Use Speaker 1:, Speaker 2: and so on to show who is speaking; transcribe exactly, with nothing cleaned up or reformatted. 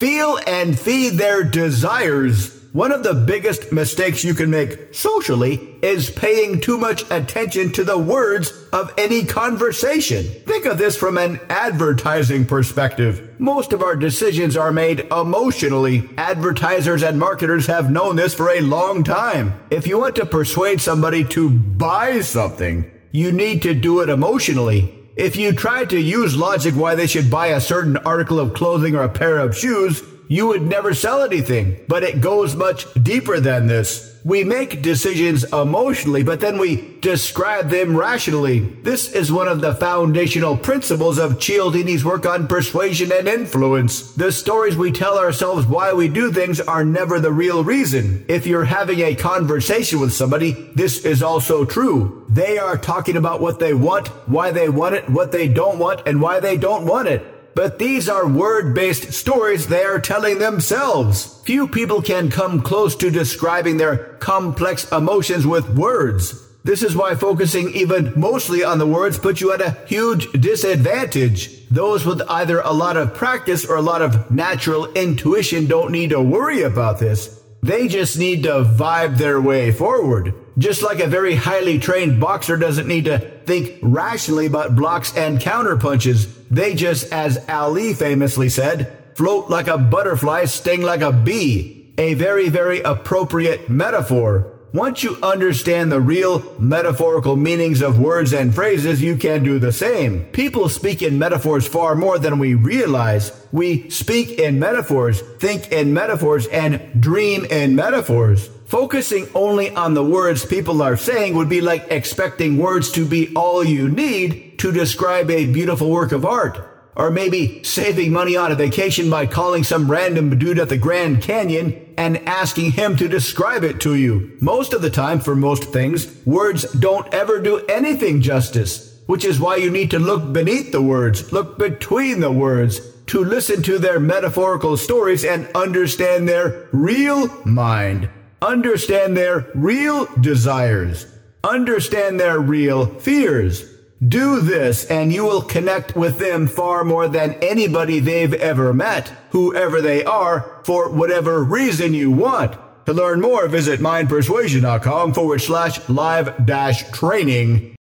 Speaker 1: feel and feed their desires. One of the biggest mistakes you can make socially is paying too much attention to the words of any conversation. Think of this from an advertising perspective. Most of our decisions are made emotionally. Advertisers and marketers have known this for a long time. If you want to persuade somebody to buy something, you need to do it emotionally. If you try to use logic why they should buy a certain article of clothing or a pair of shoes, you would never sell anything. But it goes much deeper than this. We make decisions emotionally, but then we describe them rationally. This is one of the foundational principles of Cialdini's work on persuasion and influence. The stories we tell ourselves why we do things are never the real reason. If you're having a conversation with somebody, this is also true. They are talking about what they want, why they want it, what they don't want, and why they don't want it. But these are word-based stories they are telling themselves. Few people can come close to describing their complex emotions with words. This is why focusing even mostly on the words puts you at a huge disadvantage. Those with either a lot of practice or a lot of natural intuition don't need to worry about this. They just need to vibe their way forward. Just like a very highly trained boxer doesn't need to think rationally about blocks and counterpunches. They just, as Ali famously said, float like a butterfly, sting like a bee. A very, very appropriate metaphor. Once you understand the real metaphorical meanings of words and phrases, you can do the same. People speak in metaphors far more than we realize. We speak in metaphors, think in metaphors, and dream in metaphors. Focusing only on the words people are saying would be like expecting words to be all you need to describe a beautiful work of art. Or maybe saving money on a vacation by calling some random dude at the Grand Canyon and asking him to describe it to you. Most of the time, for most things, words don't ever do anything justice, which is why you need to look beneath the words, look between the words, to listen to their metaphorical stories and understand their real mind. Understand their real desires. Understand their real fears. Do this and you will connect with them far more than anybody they've ever met, whoever they are, for whatever reason you want. To learn more, visit mindpersuasion.com forward slash live dash training.